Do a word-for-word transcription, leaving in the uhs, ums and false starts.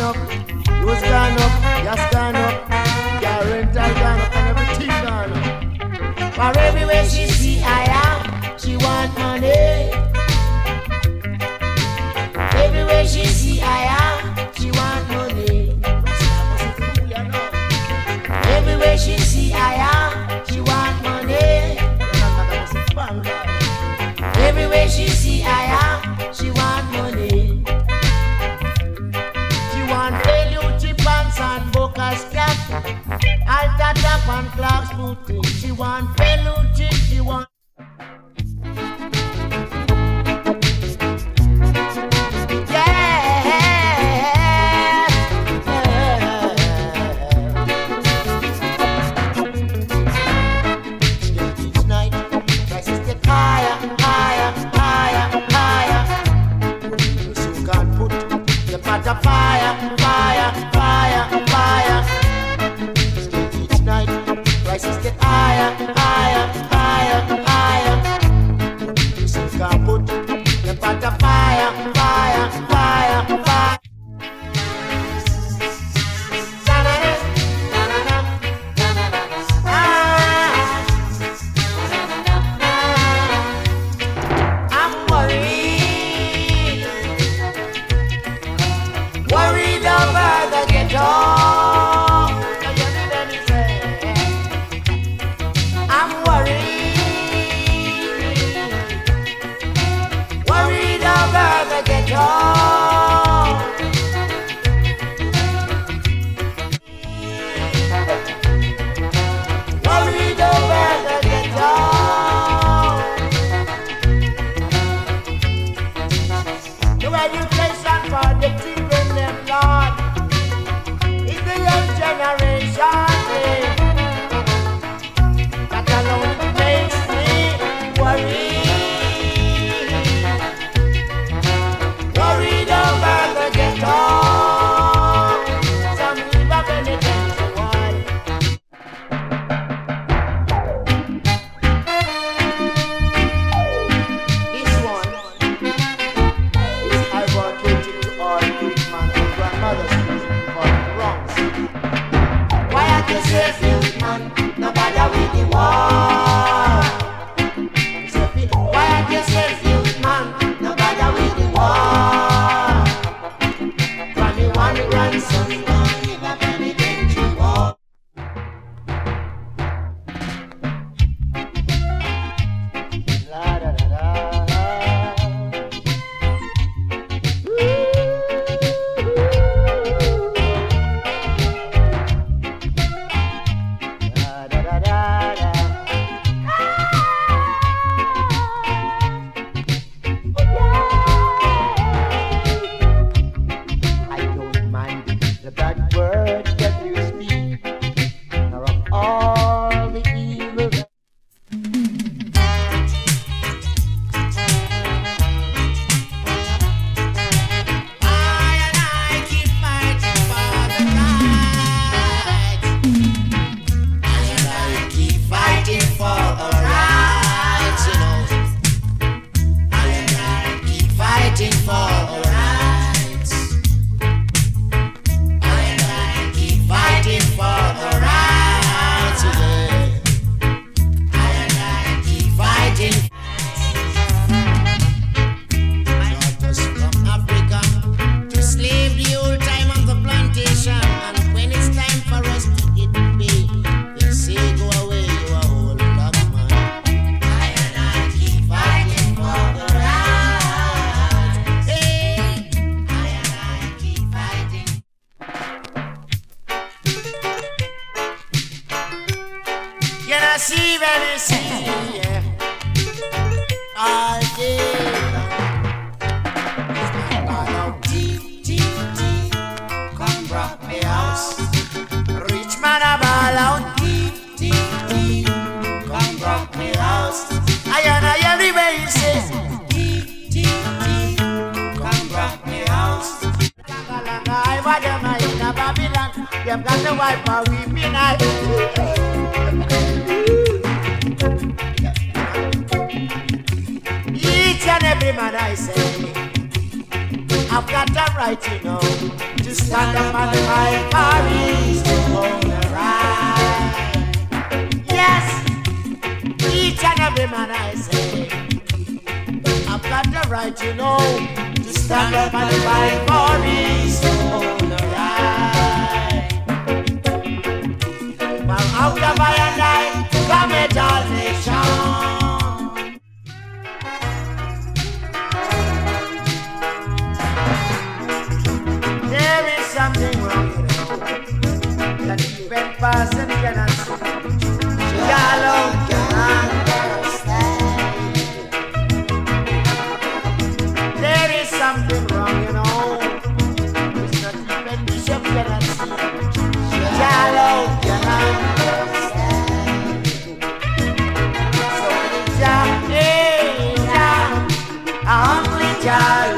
up, rose gone up, gas gone up, car rental gone up, and everything gone up. For everywhere she see I am, she want money. Everywhere she see I am, she want money. Everywhere she see I am, she want money. Everywhere she see I am, she want money. She want Vellucci pants and Bocas cap, Alta top and Clark's booty. She want Vellucci, she want. Fire, fire, fire, fire. Still each night, prices get higher, higher, higher, higher. You still can't put the pot of fire, fire, fire, fire. I'm worried, worried over the ghetto. I'm worried, worried over the ghetto. Worried over the ghetto. The education for the children, them Lord, in the young generation, eh, that alone makes me worry. Worried over the ghetto. Some live a penitentiary. This one is advocating to all youth man and grandmothers for the wrongs. Why are you safe, youth man? No bother with the war. Why are you safe, youth man? No bother with the war. Granny one grandson, live a penitentiary war. La da da da. Da da da da da. I don't mind the bad words that you speak, nor of all the evil that I and I keep fighting for the right. I and I keep fighting for the rights, you know. I and I keep fighting for the rights. I and I keep fighting for the rights, yeah. I and I keep fighting. Not just from Africa to slave the old time on the plantation, and when it's time for us to get paid, they say go away, you a whole lot man. I and I keep fighting for the rights. Hey, I and I keep fighting. Can I see when I see, yeah, all day long. It's my ball out, tea, tea, tea, come rock me house. Rich man a ball out, tea, tea, tea, come rock me house. I and I everywhere he says, tea, tea, tea, come rock me house. Langa, langa, I want them in a Babylon. They've got the wife for weeping eye. Each and every man I say, I've got a right, you know, to stand up and fight for his own right. Yes, each and every man I say, I've got the right, you know, to stand up and fight for his own right. Well, out of I and I, come it all nation. Something wrong, you know, that even person cannot see. Y'all can understand. There is something wrong, you know, it's not even Bishop cannot see. Y'all can understand. So it's a, a hungry child.